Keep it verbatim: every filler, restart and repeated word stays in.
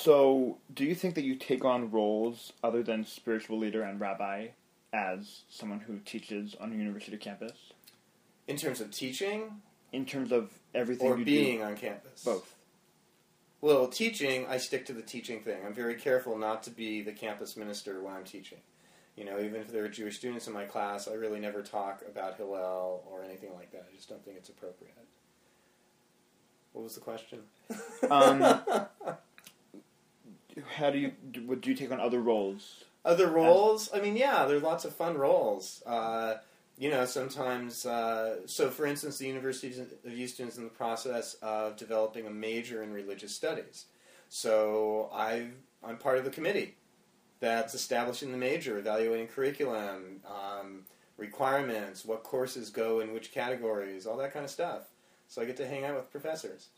So, do you think that you take on roles other than spiritual leader and rabbi as someone who teaches on a university campus? In terms of teaching? In terms of everything or you being do? on campus? Both. Well, teaching, I stick to the teaching thing. I'm very careful not to be the campus minister when I'm teaching. You know, even if there are Jewish students in my class, I really never talk about Hillel or anything like that. I just don't think it's appropriate. What was the question? Um, how do you, would you take on other roles? Other roles? I mean, yeah, there are lots of fun roles. Uh, you know, sometimes, uh, so for instance, the University of Houston is in the process of developing a major in religious studies. So I've, I'm part of the committee that's establishing the major, evaluating curriculum, um, requirements, what courses go in which categories, all that kind of stuff. So I get to hang out with professors.